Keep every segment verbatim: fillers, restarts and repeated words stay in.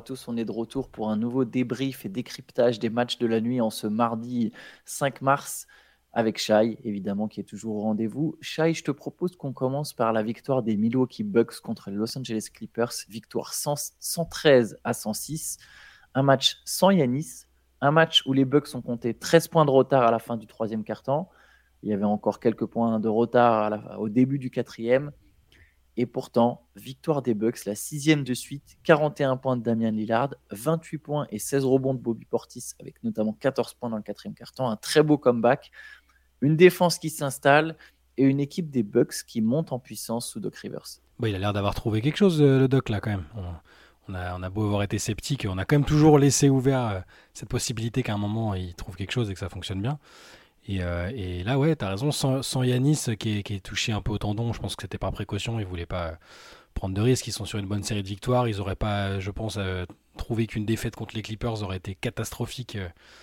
à tous, on est de retour pour un nouveau débrief et décryptage des matchs de la nuit en ce mardi cinq mars avec Shai, évidemment, qui est toujours au rendez-vous. Shai, je te propose qu'on commence par la victoire des Milwaukee Bucks contre les Los Angeles Clippers, victoire cent cent treize à cent six, un match sans Giannis, un match où les Bucks ont compté treize points de retard à la fin du troisième quart-temps. Il y avait encore quelques points de retard à la, au début du quatrième. Et pourtant, victoire des Bucks, la sixième de suite, quarante et un points de Damian Lillard, vingt-huit points et seize rebonds de Bobby Portis, avec notamment quatorze points dans le quatrième quart-temps, un très beau comeback, une défense qui s'installe et une équipe des Bucks qui monte en puissance sous Doc Rivers. Bah, il a l'air d'avoir trouvé quelque chose, le Doc, là, quand même. On, on, a, on a beau avoir été sceptique, on a quand même toujours laissé ouvert euh, cette possibilité qu'à un moment, il trouve quelque chose et que ça fonctionne bien. Et, euh, et là, ouais, t'as raison, sans, sans Yanis qui est, qui est touché un peu au tendon, je pense que c'était par précaution, ils voulaient pas prendre de risques, ils sont sur une bonne série de victoires, ils auraient pas, je pense, euh, trouvé qu'une défaite contre les Clippers aurait été catastrophique.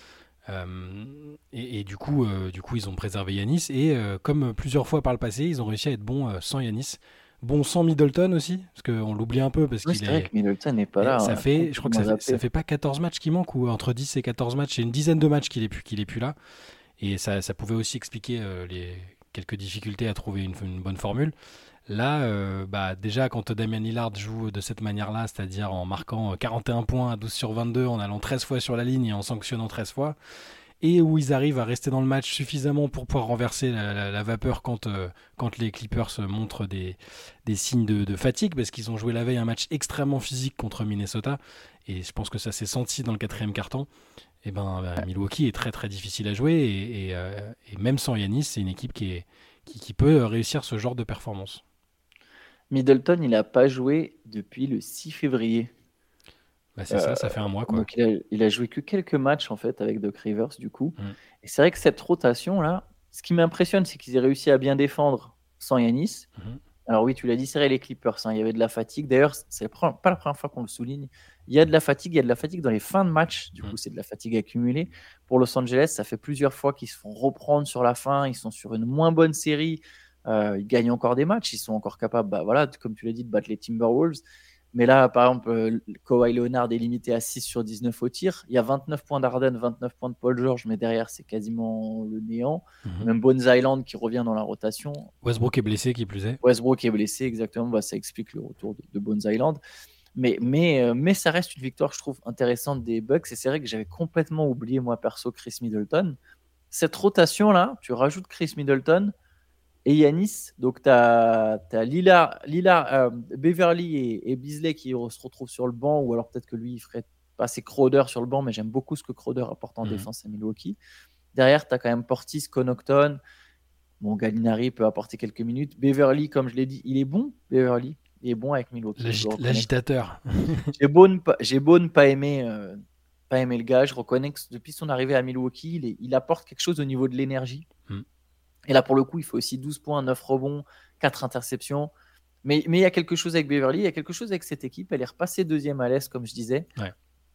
Euh, et, et du coup, euh, du coup, ils ont préservé Yanis, et euh, comme plusieurs fois par le passé, ils ont réussi à être bons euh, sans Yanis. Bon sans Middleton aussi, parce qu'on l'oublie un peu, parce Oui, qu'il c'est vrai est... que Middleton n'est pas Et là, ça hein, fait, je crois que complètement ça fait, ça zappé. fait pas quatorze matchs qui manquent, ou entre dix et quatorze matchs, c'est une dizaine de matchs qu'il est plus, qu'il est plus là. Et ça, ça pouvait aussi expliquer euh, les quelques difficultés à trouver une, une bonne formule. Là, euh, bah, déjà, quand Damian Lillard joue de cette manière-là, c'est-à-dire en marquant quarante et un points à douze sur vingt-deux, en allant treize fois sur la ligne et en sanctionnant treize fois, et où ils arrivent à rester dans le match suffisamment pour pouvoir renverser la, la, la vapeur quand, euh, quand les Clippers montrent des, des signes de, de fatigue, parce qu'ils ont joué la veille un match extrêmement physique contre Minnesota, et je pense que ça s'est senti dans le quatrième quart-temps. Et ben, bah, Milwaukee est très très difficile à jouer, et, et, euh, et même sans Yanis, c'est une équipe qui, est, qui, qui peut réussir ce genre de performance. Middleton, il n'a pas joué depuis le six février. Bah, c'est Euh, ça, ça fait un mois, quoi. donc il a, il a joué que quelques matchs en fait avec Doc Rivers du coup. Mm. Et c'est vrai que cette rotation là, ce qui m'impressionne, c'est qu'ils aient réussi à bien défendre sans Yanis. Mm-hmm. Alors oui, tu l'as dit, c'est vrai, les Clippers, hein, il y avait de la fatigue. D'ailleurs, c'est pas la première fois qu'on le souligne. Il y a de la fatigue, il y a de la fatigue dans les fins de match. Du Mm. coup, c'est de la fatigue accumulée. Pour Los Angeles, ça fait plusieurs fois qu'ils se font reprendre sur la fin. Ils sont sur une moins bonne série. Euh, ils gagnent encore des matchs. Ils sont encore capables, bah, voilà, comme tu l'as dit, de battre les Timberwolves. Mais là, par exemple, euh, Kawhi Leonard est limité à six sur dix-neuf au tir. Il y a vingt-neuf points d'Harden, vingt-neuf points de Paul George, mais derrière, c'est quasiment le néant. Mm-hmm. Même Bones Island qui revient dans la rotation. Westbrook est blessé, qui plus est. Westbrook est blessé, exactement. Bah, ça explique le retour de, de Bones Island. Mais, mais, euh, mais ça reste une victoire, je trouve, intéressante des Bucks. Et c'est vrai que j'avais complètement oublié, moi, perso, Chris Middleton. Cette rotation-là, tu rajoutes Chris Middleton et Yanis. Donc, tu as, Lillard, Lillard euh, Beverly et, et Beasley qui se retrouvent sur le banc. Ou alors peut-être que lui, il ferait passer Crowder sur le banc. Mais j'aime beaucoup ce que Crowder apporte en Mm-hmm. défense à Milwaukee. Derrière, tu as quand même Portis, Connaughton. Bon, Gallinari peut apporter quelques minutes. Beverly, comme je l'ai dit, il est bon, Beverly. Il est bon avec Milwaukee. L'agit- l'agitateur. J'ai beau ne pas, j'ai beau ne pas aimer, euh, pas aimer le gars. Je reconnais que depuis son arrivée à Milwaukee, il, est, il apporte quelque chose au niveau de l'énergie. Mm. Et là, pour le coup, il fait aussi douze points, neuf rebonds, quatre interceptions. Mais, mais il y a quelque chose avec Beverly, il y a quelque chose avec cette équipe. Elle est repassée deuxième à l'Est, comme je disais. Ouais.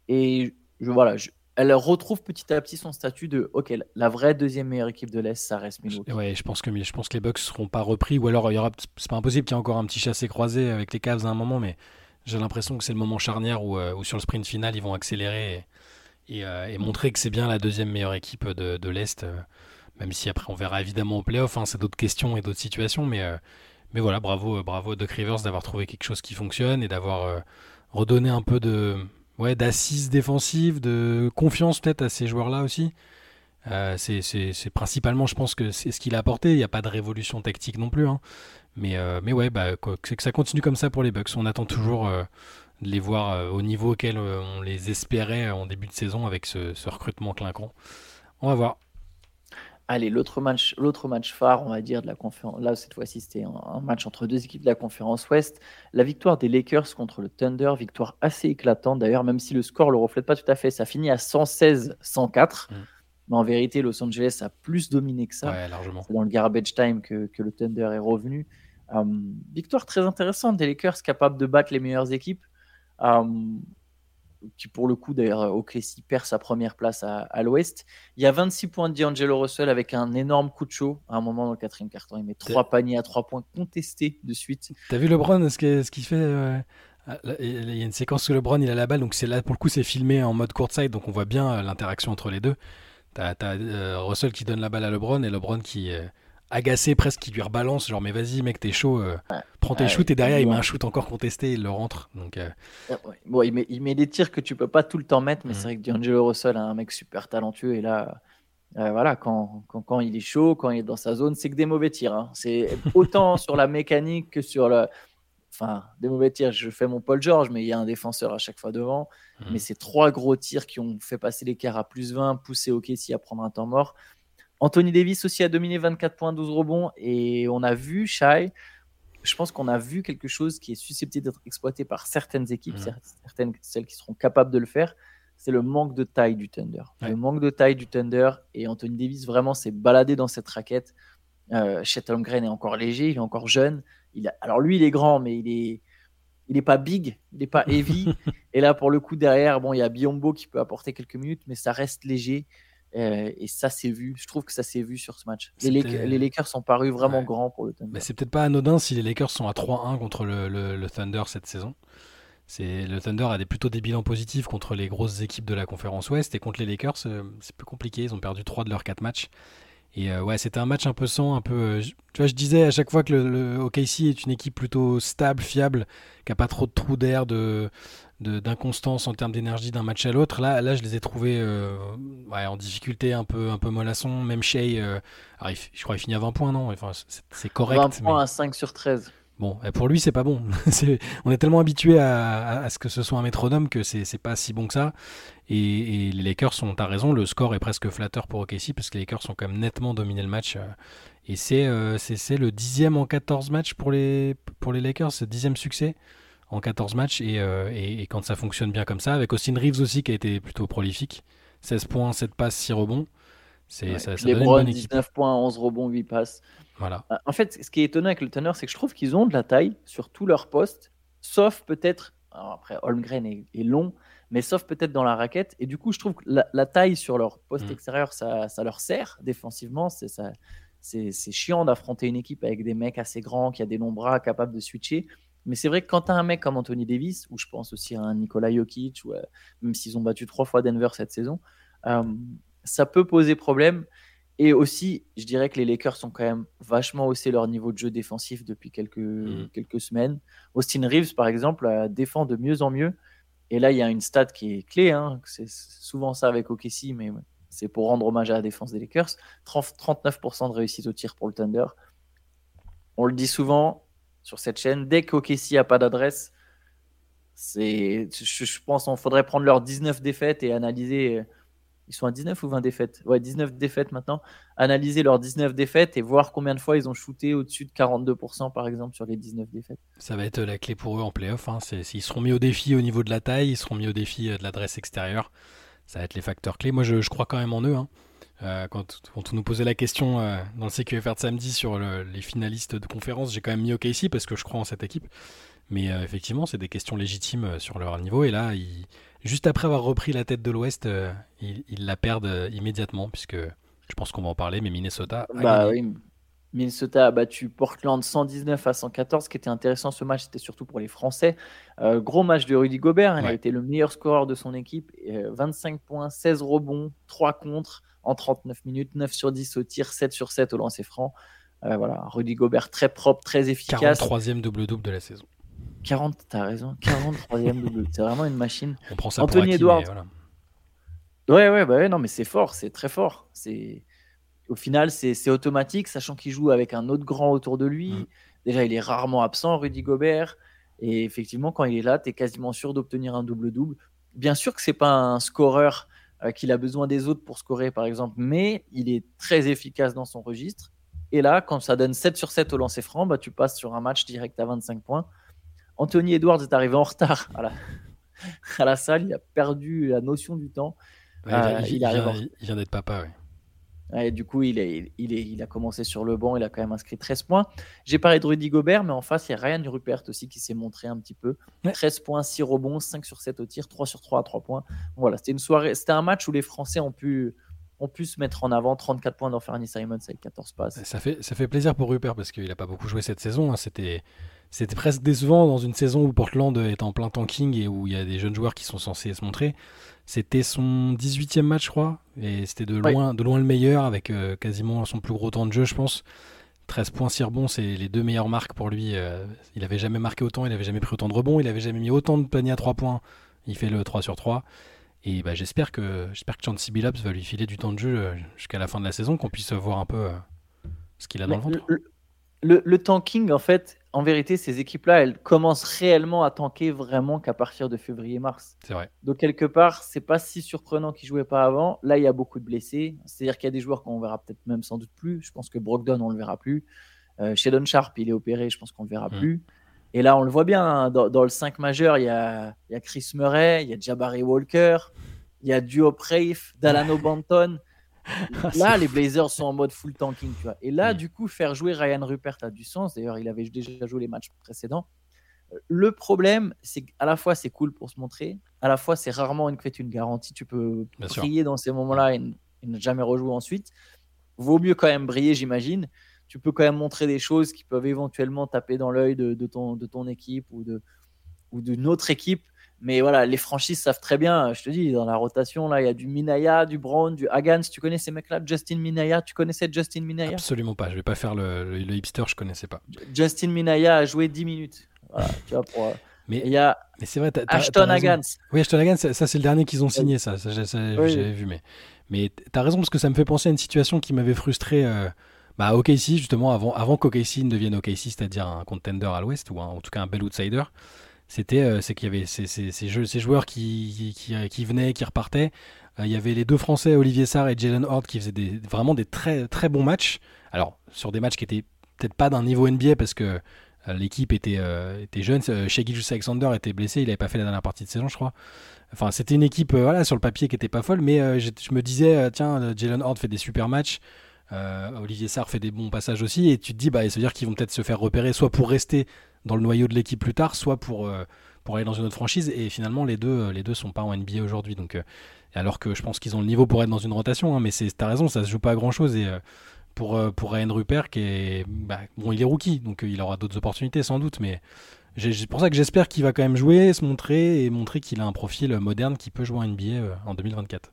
Et je, voilà, je, elle retrouve petit à petit son statut de OK, la vraie deuxième meilleure équipe de l'Est, ça reste Milwaukee. Ouais, je pense que je pense que les Bucks seront pas repris, ou alors il y aura, c'est pas impossible qu'il y ait encore un petit chassé-croisé avec les Cavs à un moment, mais j'ai l'impression que c'est le moment charnière où, euh, où sur le sprint final ils vont accélérer et, et, euh, et montrer que c'est bien la deuxième meilleure équipe de, de l'Est, euh, même si après on verra évidemment au playoff, hein, c'est d'autres questions et d'autres situations, mais, euh, mais voilà, bravo, bravo à Doc Rivers d'avoir trouvé quelque chose qui fonctionne et d'avoir euh, redonné un peu de, ouais, d'assises défensives, de confiance peut-être à ces joueurs-là aussi. Euh, c'est, c'est, c'est principalement, je pense que c'est ce qu'il a apporté. Il n'y a pas de révolution tactique non plus, hein. Mais, euh, mais ouais, bah, quoi, c'est que ça continue comme ça pour les Bucks. On attend toujours euh, de les voir euh, au niveau auquel euh, on les espérait en début de saison avec ce, ce recrutement clinquant. On va voir. Allez, l'autre match, l'autre match phare, on va dire, de la conférence. Là, cette fois-ci, c'était un, un match entre deux équipes de la conférence Ouest. La victoire des Lakers contre le Thunder, victoire assez éclatante d'ailleurs, même si le score ne le reflète pas tout à fait. Ça finit à cent seize à cent quatre. Mm. Mais en vérité, Los Angeles a plus dominé que ça. Ouais, largement. C'est dans le garbage time que, que le Thunder est revenu. Euh, victoire très intéressante des Lakers, capables de battre les meilleures équipes. Euh, qui pour le coup d'ailleurs O K C perd sa première place à, à l'Ouest. Il y a vingt-six points de D'Angelo Russell avec un énorme coup de chaud à un moment dans le quatrième quart-temps. Il met trois paniers à trois points contestés de suite. T'as vu LeBron, ce qu'il, ce qu'il fait euh, Ah, là, Il y a une séquence où LeBron il a la balle, donc c'est là pour le coup c'est filmé en mode courtside, donc on voit bien euh, l'interaction entre les deux. T'as, t'as euh, Russell qui donne la balle à LeBron et LeBron qui euh, agacé presque qui lui rebalance genre mais vas-y mec t'es chaud, euh, prends tes Ah, shoots et il derrière il joue met un- un shoot encore contesté, il le rentre. Donc euh, Ah, ouais. Bon, il met, il met des tirs que tu peux pas tout le temps mettre, mais c'est mm, vrai que D'Angelo Russell est un mec super talentueux. Et là, euh, voilà, quand, quand, quand il est chaud, quand il est dans sa zone, c'est que des mauvais tirs, hein. C'est autant sur la mécanique que sur le. Enfin, des mauvais tirs. Je fais mon Paul George, mais il y a un défenseur à chaque fois devant. Mais mm. c'est trois gros tirs qui ont fait passer l'écart à plus vingt, poussé O K C à prendre un temps mort. Anthony Davis aussi a dominé vingt-quatre points, douze rebonds. Et on a vu Shai. Je pense qu'on a vu quelque chose qui est susceptible d'être exploité par certaines équipes, Mm. certaines, celles qui seront capables de le faire. C'est le manque de taille du Thunder. Ouais. Le manque de taille du Thunder. Et Anthony Davis vraiment s'est baladé dans cette raquette. Euh, Chet Holmgren est encore léger, il est encore jeune. Il a... Alors lui, il est grand, mais il est, il est pas big, il est pas heavy. Et là, pour le coup, derrière, bon, il y a Biombo qui peut apporter quelques minutes, mais ça reste léger. Euh, et ça s'est vu. Je trouve que ça s'est vu sur ce match. Les, Lak- C'était les Lakers sont parus vraiment ouais. grands pour le Mais Thunder. c'est peut-être pas anodin si les Lakers sont à trois un contre le, le- le Thunder cette saison. C'est, le Thunder a des, plutôt des bilans positifs contre les grosses équipes de la conférence Ouest et contre les Lakers, euh, c'est plus compliqué. Ils ont perdu trois de leurs quatre matchs. Et euh, ouais, c'était un match un peu sans, un peu. euh, je- tu vois, je disais à chaque fois que le, le O K C est une équipe plutôt stable, fiable, qui a pas trop de trous d'air, de, de- d'inconstance en termes d'énergie d'un match à l'autre. Là, là, je les ai trouvés euh, ouais, en difficulté, un peu, un peu mollasson. Même Shea, euh, alors, il f- je crois qu'il finit à vingt points, non? Enfin, c'est, c'est vingt correct, points mais à cinq sur treize. bon, euh, pour lui, c'est pas bon. C'est- on est tellement habitué à, à- à ce que ce soit un métronome que c'est, c'est pas si bon que ça. Et, et les Lakers sont, t'as raison, le score est presque flatteur pour O K C parce que les Lakers ont quand même nettement dominé le match. euh, Et c'est, euh, c'est, c'est le dixième en quatorze matchs pour les, pour les Lakers, c'est le dixième succès en quatorze matchs. Et, euh, et, et quand ça fonctionne bien comme ça, avec Austin Reeves aussi qui a été plutôt prolifique, seize points, sept passes, six rebonds, c'est, Ouais. ça, Puis ça donne une LeBron, bonne équipe. dix-neuf points, onze rebonds, huit passes. Voilà. Euh, En fait, ce qui est étonnant avec le Thunder, c'est que je trouve qu'ils ont de la taille sur tous leurs postes, sauf peut-être. Alors après, Holmgren est, est long, mais sauf peut-être dans la raquette. Et du coup, je trouve que la, la taille sur leur poste Mm. extérieur, ça, ça leur sert défensivement. C'est, ça, c'est, c'est chiant d'affronter une équipe avec des mecs assez grands, qui a des longs bras, capables de switcher. Mais c'est vrai que quand tu as un mec comme Anthony Davis, ou je pense aussi à un Nikola Jokic, ou, euh, même s'ils ont battu trois fois Denver cette saison, euh, ça peut poser problème. Et aussi, je dirais que les Lakers ont quand même vachement haussé leur niveau de jeu défensif depuis Mm. quelques, quelques semaines. Austin Reeves, par exemple, euh, défend de mieux en mieux. Et là, il y a une stat qui est clé, hein. C'est souvent ça avec O K C, mais c'est pour rendre hommage à la défense des Lakers. trente-neuf pour cent de réussite au tir pour le Thunder. On le dit souvent sur cette chaîne, dès qu'O K C n'a pas d'adresse, c'est, je, je pense qu'il faudrait prendre leurs dix-neuf défaites et analyser. Ils sont à dix-neuf ou vingt défaites? Ouais, dix-neuf défaites maintenant. Analyser leurs dix-neuf défaites et voir combien de fois ils ont shooté au-dessus de quarante-deux pour cent, par exemple, sur les dix-neuf défaites. Ça va être la clé pour eux en playoff. Hein. C'est, ils seront mis au défi au niveau de la taille, ils seront mis au défi euh, de l'adresse extérieure. Ça va être les facteurs clés. Moi, je, je crois quand même en eux. Hein. Euh, quand, quand on nous posait la question euh, dans le C Q F R de samedi sur le- les finalistes de conférence, j'ai quand même mis O K C parce que je crois en cette équipe. Mais euh, effectivement, c'est des questions légitimes euh, sur leur niveau. Et là, ils- juste après avoir repris la tête de l'Ouest, euh, ils, ils la perdent euh, immédiatement, puisque je pense qu'on va en parler, mais Minnesota a Bah gagné. oui, Minnesota a battu Portland cent dix-neuf à cent quatorze. Ce qui était intéressant ce match, c'était surtout pour les Français. Euh, gros match de Rudy Gobert. Il a Ouais, été le meilleur scoreur de son équipe. Euh, vingt-cinq points, seize rebonds, trois contres en trente-neuf minutes, neuf sur dix au tir, sept sur sept au lancer franc. Euh, voilà, Rudy Gobert très propre, très efficace. quarante-troisième double-double de la saison. quarante, t'as raison, quarante-troisième double. C'est vraiment une machine. On prend ça pour Anthony acquis, mais Edwards. voilà. Ouais, ouais, bah ouais, non, mais c'est fort, c'est très fort. C'est Au final, c'est c'est automatique, sachant qu'il joue avec un autre grand autour de Mm. lui. Déjà, il est rarement absent, Rudy Gobert. Et effectivement, quand il est là, tu es quasiment sûr d'obtenir un double-double. Bien sûr que c'est pas un scoreur euh, qu'il a besoin des autres pour scorer, par exemple, mais il est très efficace dans son registre. Et là, quand ça donne sept sur sept au lancer franc, bah, tu passes sur un match direct à vingt-cinq points. Anthony Edwards est arrivé en retard à la, à la salle, il a perdu la notion du temps. Ouais, il, Euh, il- il il arrive vient, en il vient d'être papa, ouais. Ouais, du coup, il, est, il, est, il a commencé sur le banc, il a quand même inscrit treize points. J'ai parlé de Rudy Gobert, mais en face, il y a Ryan Rupert aussi qui s'est montré un petit peu. Ouais. treize points, six rebonds, cinq sur sept au tir, trois sur trois à trois points. Voilà, c'était une soirée, c'était un match où les Français ont pu, ont pu se mettre en avant. trente-quatre points d'Anthony Simons avec quatorze passes. Ça fait, ça fait plaisir pour Rupert parce qu'il n'a pas beaucoup joué cette saison. Hein. C'était, c'était presque décevant dans une saison où Portland est en plein tanking et où il y a des jeunes joueurs qui sont censés se montrer. C'était son dix-huitième match, je crois, et c'était de Oui. loin, de loin le meilleur, avec euh, quasiment son plus gros temps de jeu, je pense. treize points, six rebonds, c'est les deux meilleures marques pour lui. Euh, il n'avait jamais marqué autant, il n'avait jamais pris autant de rebonds, il n'avait jamais mis autant de paniers à trois points. Il fait le trois sur trois. Et bah, j'espère que, j'espère que Chauncey Billups va lui filer du temps de jeu euh, jusqu'à la fin de la saison, qu'on puisse voir un peu euh, ce qu'il a dans le Mais ventre. le, le, le tanking, en fait, en vérité, ces équipes-là, elles commencent réellement à tanker vraiment qu'à partir de février-mars. C'est vrai. Donc, quelque part, c'est pas si surprenant qu'ils jouaient pas avant. Là, il y a beaucoup de blessés. C'est-à-dire qu'il y a des joueurs qu'on verra peut-être même sans doute plus. Je pense que Brogdon, on le verra plus. Euh, Sheldon Sharp, il est opéré, je pense qu'on le verra Mm. plus. Et là, on le voit bien, hein, dans, dans le cinq majeur, il y a, il y a Chris Murray, il y a Jabari Walker, il y a Duop Reif, Dalano Banton. Là, les Blazers sont en mode full tanking, tu vois. Et là, Mm. du coup, faire jouer Ryan Rupert a du sens. D'ailleurs, il avait déjà joué les matchs précédents. Le problème, c'est qu'à la fois, c'est cool pour se montrer, à la fois, c'est rarement une, une garantie. Tu peux Bien sûr. briller dans ces moments-là et, n- et ne jamais rejouer ensuite. Vaut mieux quand même briller, j'imagine. Tu peux quand même montrer des choses qui peuvent éventuellement taper dans l'œil de, de ton, de ton équipe ou, de, ou d'une autre équipe. Mais voilà, les franchises savent très bien. Je te dis, dans la rotation, là, il y a du Minaya, du Brown, du Hagans. Tu connais ces mecs-là? Justin Minaya, tu connaissais Justin Minaya? Absolument pas. Je vais pas faire le, le, le hipster, je connaissais pas. Justin Minaya a joué dix minutes. Voilà, tu vois, pour, euh, Mais, il y a mais c'est vrai, t'as, t'as, Ashton t'as raison. Hagans. Oui, Ashton Hagans, ça, ça, c'est le dernier qu'ils ont Oui. signé, ça. ça, ça, ça Oui. J'avais vu, mais, mais t'as raison, parce que ça me fait penser à une situation qui m'avait frustré euh, bah, à O K C, justement, avant, avant qu'O K C ne devienne O K C, c'est-à-dire un contender à l'ouest, ou un- en tout cas un bel outsider. C'était, euh, c'est qu'il y avait ces, ces, ces, jeux, ces joueurs qui, qui, qui, qui venaient, qui repartaient. Euh, il y avait les deux Français, Olivier Sarr et Jalen Hort, qui faisaient des, vraiment des très, très bons matchs. Alors, sur des matchs qui étaient peut-être pas d'un niveau N B A, parce que euh, l'équipe était, euh, était jeune. Euh, Shai Gilgeous-Alexander était blessé, il n'avait pas fait la dernière partie de saison, je crois. Enfin, c'était une équipe euh, voilà, sur le papier qui était pas folle, mais euh, je, je me disais, euh, tiens, euh, Jalen Hort fait des super matchs. Euh, Olivier Sarr fait des bons passages aussi, et tu te dis, bah, ça veut dire qu'ils vont peut-être se faire repérer, soit pour rester dans le noyau de l'équipe plus tard, soit pour, euh, pour aller dans une autre franchise. Et finalement, les deux, euh, les deux sont pas en N B A aujourd'hui. Donc, euh, alors que je pense qu'ils ont le niveau pour être dans une rotation, hein, mais c'est, t'as raison, ça se joue pas à grand chose. Et euh, pour, euh, pour Ryan Rupert, qui est, bah, bon, il est rookie, donc euh, il aura d'autres opportunités sans doute, mais j'ai- c'est pour ça que j'espère qu'il va quand même jouer, se montrer et montrer qu'il a un profil moderne qui peut jouer en N B A euh, en deux mille vingt-quatre.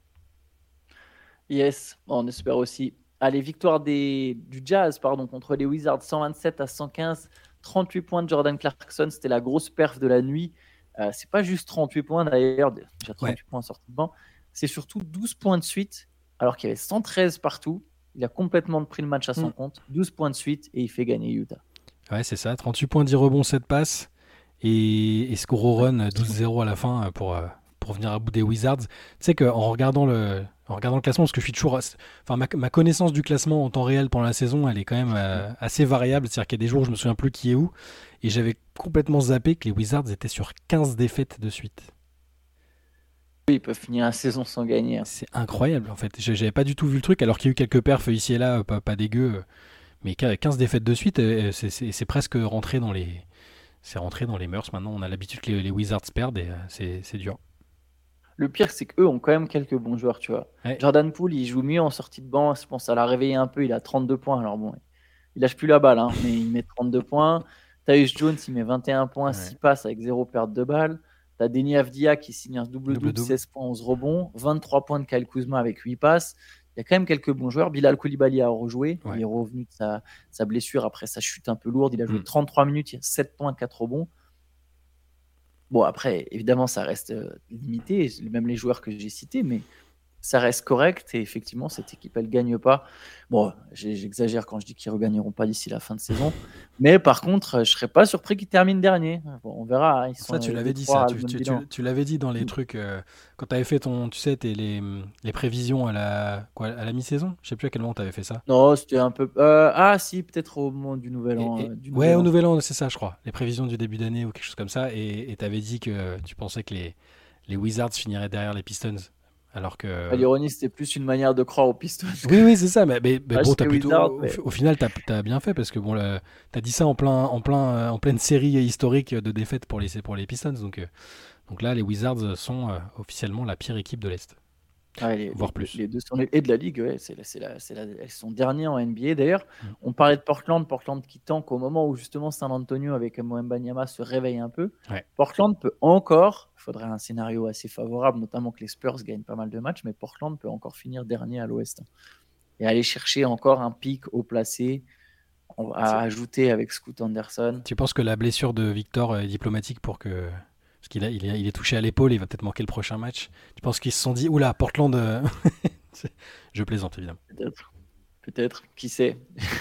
Yes, on espère aussi. Allez, victoire des, du Jazz pardon, contre les Wizards, cent vingt-sept à cent quinze. trente-huit points de Jordan Clarkson, c'était la grosse perf de la nuit. Euh, c'est pas juste trente-huit points d'ailleurs, déjà trente-huit Ouais. points en sortie de banc. C'est surtout douze points de suite, alors qu'il y avait cent treize partout. Il a complètement pris le match à son Mm. compte. douze points de suite et il fait gagner Utah. Ouais, c'est ça, trente-huit points, dix rebonds, sept passes. Et, et ce gros run douze zéro à la fin euh, pour, euh, pour venir à bout des Wizards. Tu sais qu'en regardant le, en regardant le classement, parce que je suis toujours. ass- Enfin, ma, ma connaissance du classement en temps réel pendant la saison, elle est quand même euh, assez variable. C'est-à-dire qu'il y a des jours où je me souviens plus qui est où. Et j'avais complètement zappé que les Wizards étaient sur quinze défaites de suite. Oui, ils peuvent finir la saison sans gagner. hein. C'est incroyable en fait. Je- J'avais pas du tout vu le truc, alors qu'il y a eu quelques perfs ici et là, euh, pas, pas dégueu. euh, Mais quin- quinze défaites de suite, euh, c'est c'est- c'est presque rentré dans les. C'est rentré dans les mœurs maintenant. On a l'habitude que les, les Wizards perdent et euh, c'est c'est dur. Le pire, c'est qu'eux ont quand même quelques bons joueurs, tu vois. Ouais. Jordan Poole, il joue mieux en sortie de banc. Je pense que ça l'a réveillé un peu. Il a trente-deux points. Alors bon, il lâche plus la balle, hein, mais il met trente-deux points. Tyus Jones, il met vingt et un points, Ouais. six passes avec zéro perte de balle. T'as Denis Avdia qui signe un double-double, Double-double. seize points, onze rebonds. vingt-trois points de Kyle Kuzma avec huit passes. Il y a quand même quelques bons joueurs. Bilal Koulibaly a rejoué. Ouais. Il est revenu de sa, sa blessure après sa chute un peu lourde. Il a joué Mm. trente-trois minutes, il y a sept points, quatre rebonds. Bon, après, évidemment, ça reste euh, limité, même les joueurs que j'ai cités, mais ça reste correct. Et effectivement, cette équipe, elle ne gagne pas. Bon, j'ai- j'exagère quand je dis qu'ils ne regagneront pas d'ici la fin de saison. Mais par contre, je ne serais pas surpris qu'ils terminent dernier. Bon, on verra. hein, Ils sont Ça, tu les l'avais dit, trois ça. à Tu, le même tu- bilan. tu- tu l'avais dit dans les Mm. trucs. euh, quand tu avais fait ton. Tu sais, tes- les, les prévisions à la, quoi, à la mi-saison. Je sais plus à quel moment tu avais fait ça. Non, c'était un peu. euh, ah, si, peut-être au moment du Nouvel Et- An. et- euh, du ouais, nouvel au an. Nouvel An, c'est ça, je crois. Les prévisions du début d'année ou quelque chose comme ça. Et tu avais dit que tu pensais que les, les Wizards finiraient derrière les Pistons. Alors que. Ah, l'ironie, c'était plus une manière de croire aux Pistons. Oui, oui, c'est ça. Mais, mais- mais Ah, bon, chez t'as les plutôt, Wizards, au, mais- au final, tu as bien fait parce que bon, le- t'as dit ça en, plein, en, plein, euh, en pleine série historique de défaites pour les, pour les Pistons. Donc, euh, donc là, les Wizards sont euh, officiellement la pire équipe de l'Est. Ouais, les, voire les deux, plus. les deux sont les- et de la ligue, ouais, c'est la- c'est la- c'est la- elles sont dernières en N B A. D'ailleurs, Mm. on parlait de Portland, Portland qui tank au moment où justement San Antonio avec Mbanyama se réveille un peu. Ouais. Portland peut encore, il faudrait un scénario assez favorable, notamment que les Spurs gagnent pas mal de matchs, mais Portland peut encore finir dernier à l'Ouest hein, et aller chercher encore un pic haut placé on va C'est- ajouter avec Scoot Anderson. Tu penses que la blessure de Victor est diplomatique pour que. Parce qu'il a, il est, il est touché à l'épaule, il va peut-être manquer le prochain match. Tu penses qu'ils se sont dit, oula, Portland. euh, c'est- Je plaisante, évidemment. Peut-être, peut-être, qui sait.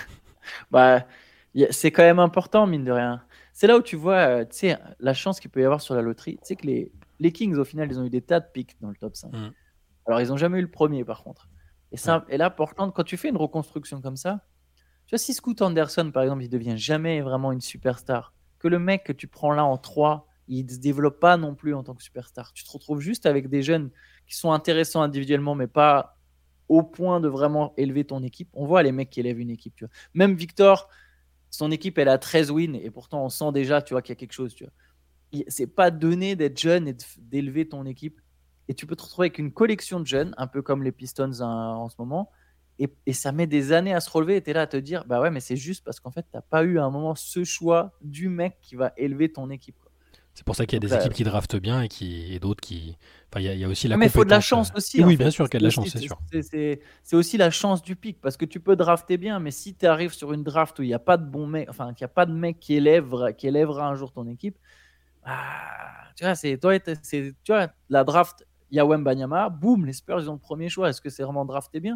Bah, y a- c'est quand même important, mine de rien. C'est là où tu vois, euh, tu sais, la chance qu'il peut y avoir sur la loterie. Tu sais que les, les Kings, au final, ils ont eu des tas de pics dans le top cinq. Mm. Alors, ils n'ont jamais eu le premier, par contre. Et, ça, et là, Portland, quand tu fais une reconstruction comme ça, tu vois, si Scoot Anderson, par exemple, il devient jamais vraiment une superstar, que le mec que tu prends là en trois, il ne se développe pas non plus en tant que superstar. Tu te retrouves juste avec des jeunes qui sont intéressants individuellement, mais pas au point de vraiment élever ton équipe. On voit les mecs qui élèvent une équipe. Tu vois. Même Victor, son équipe, elle a treize wins, et pourtant, on sent déjà tu vois, qu'il y a quelque chose. Tu vois. Il- C'est pas donné d'être jeune et de- d'élever ton équipe. Et tu peux te retrouver avec une collection de jeunes, un peu comme les Pistons hein, en ce moment. Et, et ça met des années à se relever. Et tu es là à te dire, bah ouais, mais c'est juste parce qu'en fait, tu n'as pas eu à un moment ce choix du mec qui va élever ton équipe. Quoi. C'est pour ça qu'il y a Donc des là, équipes qui draftent bien et, qui, et d'autres qui. Enfin, il y, a- il y a aussi la mais il faut de la compétence. euh, chance aussi, Et en oui, bien fait. sûr qu'il y a C'est de la aussi, chance, c'est c'est, sûr. c'est- c'est- c'est aussi la chance du pic, parce que tu peux drafter bien, mais si tu arrives sur une draft où il n'y a pas de bon mec, enfin, qu'il n'y a pas de mec qui, élève, qui élèvera un jour ton équipe, ah, tu vois, c'est, toi, t'es- c'est, tu vois, la draft, il y a Wembanyama, boum, les Spurs, ils ont le premier choix. Est-ce que c'est vraiment drafté bien?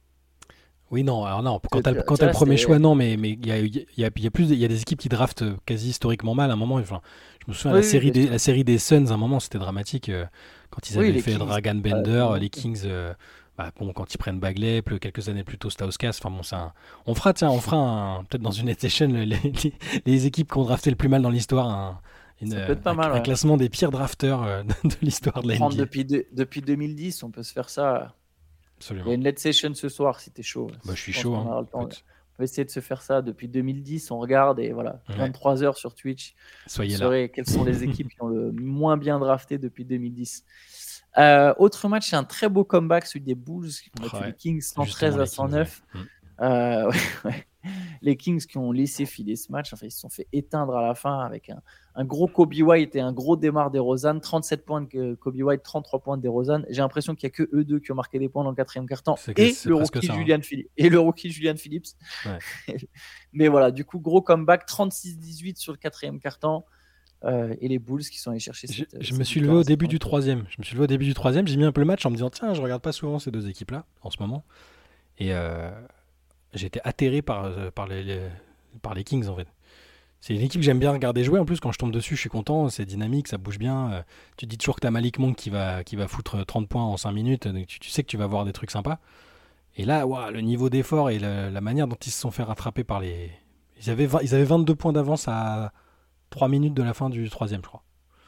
Oui, non, alors non, quand Tu, t'as le, tu- quand tu t'as le vois, premier choix, c'est... non, mais mais il y a, il y, a, il y a plus, de- il y a des équipes qui draftent euh, quasi historiquement mal à un moment. Enfin, je me souviens Oui, la oui, série bien des, sûr. la série des Suns, à un moment, c'était dramatique euh, quand ils Oui, avaient les fait Kings, Dragan euh, Bender, ils les ont fait. Kings, euh, bah, bon, quand ils prennent Bagley, plus quelques années plus tôt Stauskas. Enfin bon, c'est un- on fera, tiens, on fera un- peut-être dans une session les, les, les équipes qui ont drafté le plus mal dans l'histoire, un, une, Ça peut euh, être pas un, mal, un ouais. classement des pires drafteurs euh, de, de l'histoire de la Prendre N B A. depuis, de- depuis deux mille dix, on peut se faire ça. Il y a Absolument. une late session ce soir si t'es chaud. Bah, je Je suis pense chaud, qu'on hein. aura le temps. Écoute, On va essayer de se faire ça depuis deux mille dix. On regarde et voilà, ouais, vingt-trois heures sur Twitch. Vous soyez là. saurez quelles sont les équipes qui ont le moins bien drafté depuis deux mille dix. Euh, autre match, c'est un très beau comeback, celui des Bulls qui ont battu Ouais, les Kings justement, cent treize à les Kings, ouais. cent neuf. Mm. Euh, ouais, ouais. Les Kings qui ont laissé filer ce match, enfin, ils se sont fait éteindre à la fin avec un, un gros Kobe White et un gros Demar DeRozan, trente-sept points de Kobe White, trente-trois points de DeRozan. J'ai l'impression qu'il n'y a que eux deux qui ont marqué des points dans le quatrième quart-temps C'est, que- et c'est le presque rookie ça. Hein. Julian Phillips et le rookie Julian Phillips. Ouais. Mais voilà, du coup gros comeback, trente-six dix-huit sur le quatrième quart-temps. Euh, et les Bulls qui sont allés chercher Je, cette, je cette me suis victoire levé au à début du sept points. troisième. Je me suis levé au début du troisième. J'ai mis un peu le match en me disant tiens, je regarde pas souvent ces deux équipes-là en ce moment. Et euh, j'ai été atterré par, euh, par, les, les- par les Kings en fait. C'est une équipe que j'aime bien regarder jouer. En plus, quand je tombe dessus, je suis content. C'est dynamique, ça bouge bien. Euh, tu te dis toujours que t'as Malik Monk qui va, qui va foutre trente points en cinq minutes. Donc tu, tu sais que tu vas voir des trucs sympas. Et là, ouah, le niveau d'effort et la, la manière dont ils se sont fait rattraper par les. Ils avaient, vingt ils avaient vingt-deux points d'avance à trois minutes de la fin du troisième, je crois.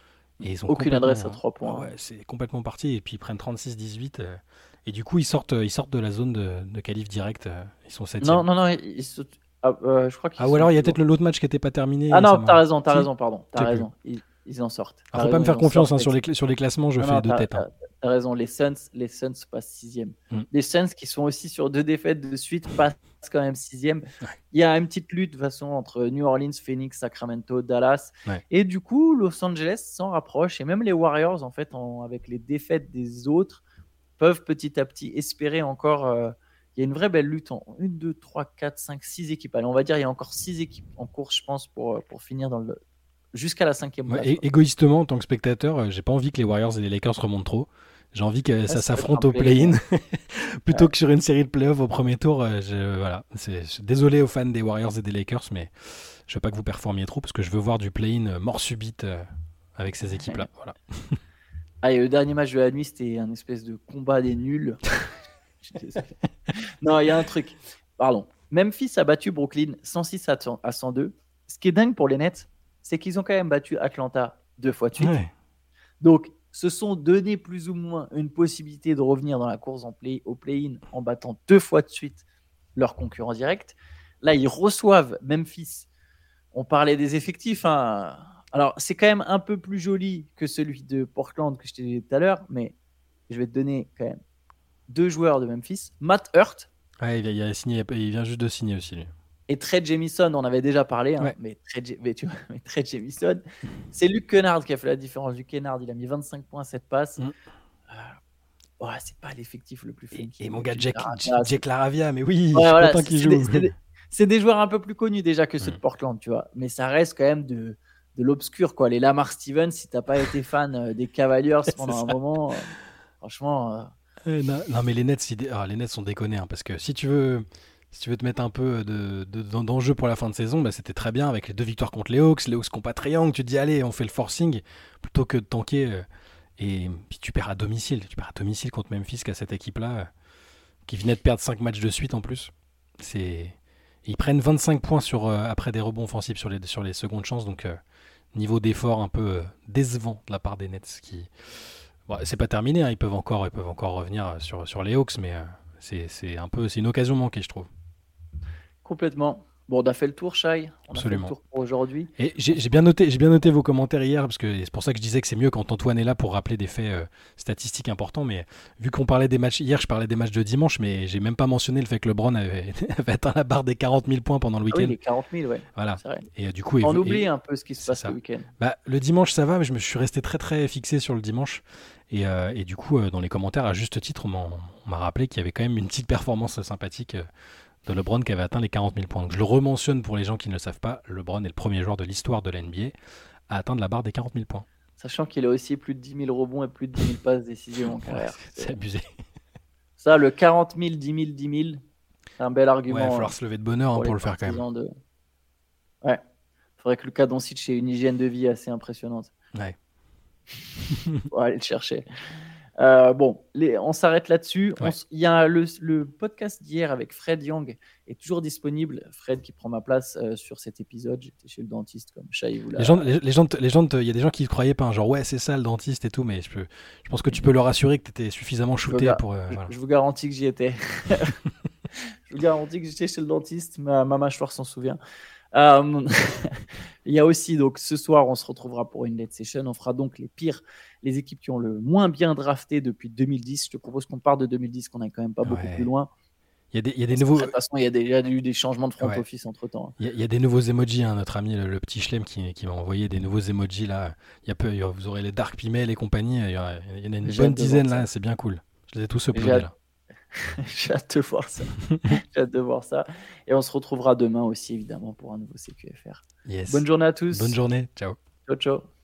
Et ils ont Aucune adresse à complètement- trois points. Ah ouais, c'est complètement parti. Et puis ils prennent trente-six dix-huit. euh, et du coup, ils sortent, ils sortent de la zone de, de qualif direct. euh, Ils sont septième. Non, non, non, ils, ils se- ah, euh, je crois qu'ils Ah, ou sont alors il y a toujours- peut-être l'autre match qui n'était pas terminé. Ah et ça non, m'a- t'as raison, t'as Si raison, pardon, Je sais t'as plus. raison. Ils, ils en sortent. Ah, T'as faut pas me raison, faire ils en confiance sortent, hein, mais sur, les, c'est- cl- sur les classements, je Non, fais non, deux t'as, têtes. hein. t'as- t'as raison. Les Suns, les Suns passent sixième. Mm. Les Suns qui sont aussi sur deux défaites de suite passent quand même sixième. Il y a une petite lutte de toute façon entre New Orleans, Phoenix, Sacramento, Dallas. Ouais. Et du coup, Los Angeles s'en rapproche. Et même les Warriors, en fait, en- avec les défaites des autres, peuvent petit à petit espérer encore. euh, Il y a une vraie belle lutte en une, deux, trois, quatre, cinq, six équipes. Allez, on va dire il y a encore six équipes en course, je pense, pour, euh, pour finir dans le, jusqu'à la cinquième Ouais, place. é- quoi. égoïstement, en tant que spectateur, euh, j'ai pas envie que les Warriors et les Lakers remontent trop. J'ai envie que ça ça va être s'affronte un au play-in play-in, plutôt que sur une série de playoffs au premier tour. euh, je, voilà, c'est, je suis désolé aux fans des Warriors et des Lakers, mais je veux pas que vous performiez trop parce que je veux voir du play-in euh, mort subite euh, avec ces équipes-là. Voilà. Ah, et le dernier match de la nuit, c'était un espèce de combat des nuls. Je suis désolé. Non, il y a un truc. Pardon. Memphis a battu Brooklyn cent six à cent à cent deux. Ce qui est dingue pour les Nets, c'est qu'ils ont quand même battu Atlanta deux fois de suite. Ouais. Donc, se sont donné plus ou moins une possibilité de revenir dans la course en play, au play-in en battant deux fois de suite leurs concurrents directs. Là, ils reçoivent Memphis. On parlait des effectifs. Hein. Alors, c'est quand même un peu plus joli que celui de Portland que je t'ai dit tout à l'heure, mais je vais te donner quand même deux joueurs de Memphis, Matt Hurt. Ouais, il, a, il, a signé, il vient juste de signer aussi, lui. Et Trey Jemison, on avait déjà parlé, hein, ouais. mais, Trey, mais, tu vois, mais Trey Jemison, c'est Luke Kennard qui a fait la différence. Luke Kennard, il a mis vingt-cinq points, sept passes. Mm. Euh, ouais, c'est pas l'effectif le plus funky. Et, et mon gars, Jack, Jack, Jack Laravia, mais oui, ouais, je suis voilà, content qu'il joue. Des, c'est, des, c'est des joueurs un peu plus connus déjà que ceux mm. de Portland, tu vois. Mais ça reste quand même de, de l'obscur, quoi. Les Lamar Stevens, si t'as pas été fan des Cavaliers pendant un moment, euh, franchement. Euh... Euh, non, non, mais les Nets, ils, ah, les Nets sont déconnés, hein, parce que si tu veux. Si tu veux te mettre un peu de, de, d'enjeu pour la fin de saison, bah c'était très bien avec les deux victoires contre les Hawks. Les Hawks qui n'ont pas triangle, tu te dis allez, on fait le forcing plutôt que de tanker. Euh, et puis tu perds à domicile. Tu perds à domicile contre Memphis, qui a cette équipe-là, euh, qui venait de perdre cinq matchs de suite en plus. C'est... Ils prennent vingt-cinq points sur, euh, après des rebonds offensifs sur les, sur les secondes chances. Donc, euh, niveau d'effort un peu euh, décevant de la part des Nets. Qui... Bon, c'est pas terminé, hein, ils, peuvent encore, ils peuvent encore revenir sur, sur les Hawks, mais euh, c'est, c'est, un peu, c'est une occasion manquée, je trouve. Complètement. Bon, on a fait le tour, Shai. On Absolument. a fait le tour pour aujourd'hui. Et j'ai, j'ai, bien noté, j'ai bien noté vos commentaires hier, parce que c'est pour ça que je disais que c'est mieux quand Antoine est là pour rappeler des faits euh, statistiques importants. Mais vu qu'on parlait des matchs hier, je parlais des matchs de dimanche, mais j'ai même pas mentionné le fait que LeBron avait, avait atteint la barre des quarante mille points pendant le week-end. Ah oui, les quarante mille, ouais. Voilà. C'est vrai. Et euh, du coup, on et, oublie et, un peu ce qui se passe ça. le week-end. Bah, le dimanche, ça va, mais je me suis resté très très fixé sur le dimanche. Et, euh, et du coup, euh, dans les commentaires, à juste titre, on m'a, on m'a rappelé qu'il y avait quand même une petite performance sympathique euh, de LeBron qui avait atteint les quarante mille points. Donc je le rementionne pour les gens qui ne le savent pas, LeBron est le premier joueur de l'histoire de la N B A à atteindre la barre des quarante mille points. Sachant qu'il a aussi plus de dix mille rebonds et plus de dix mille passes décisives en carrière. C'est, c'est abusé. Ça, le quarante mille, dix mille, dix mille, c'est un bel argument. Ouais, il va falloir se lever de bonheur pour, hein, pour le faire quand même. De... Ouais, il faudrait que Luka Doncic ait une hygiène de vie assez impressionnante. Ouais. On va aller le chercher. Euh, bon, les, on s'arrête là-dessus. Il ouais. y a le, le podcast d'hier avec Fred Young est toujours disponible. Fred qui prend ma place euh, sur cet épisode. J'étais chez le dentiste comme Shai vous l'a... Les gens, les, les gens, les gens, il y a des gens qui ne croyaient pas, hein, genre ouais c'est ça le dentiste et tout, mais je, peux, je pense que tu peux leur assurer que tu étais suffisamment shooté gar- pour. Euh, je, voilà. je vous garantis que j'y étais. Je vous garantis que j'étais chez le dentiste. Ma, ma mâchoire s'en souvient. Euh, il y a aussi donc ce soir on se retrouvera pour une late session, on fera donc les pires, les équipes qui ont le moins bien drafté depuis deux mille dix. Je te propose qu'on parte de deux mille dix, qu'on n'est quand même pas ouais. beaucoup plus loin. Il y a des, il y a des nouveaux. De toute façon, il y a déjà eu des changements de front ouais. office entre temps. Il y, a, il y a des nouveaux emojis, hein, notre ami le, le petit Chlem qui, qui m'a envoyé des nouveaux emojis là. Il y a peu, il y a, vous aurez les Dark Pimel et compagnie. Il y, a, il y en a une J'ai bonne dizaine là, c'est bien cool. Je les ai tous uploadés là. J'ai hâte de voir ça. J'ai hâte de voir ça. Et on se retrouvera demain aussi, évidemment, pour un nouveau C Q F R. Yes. Bonne journée à tous. Bonne journée. Ciao. Ciao, ciao.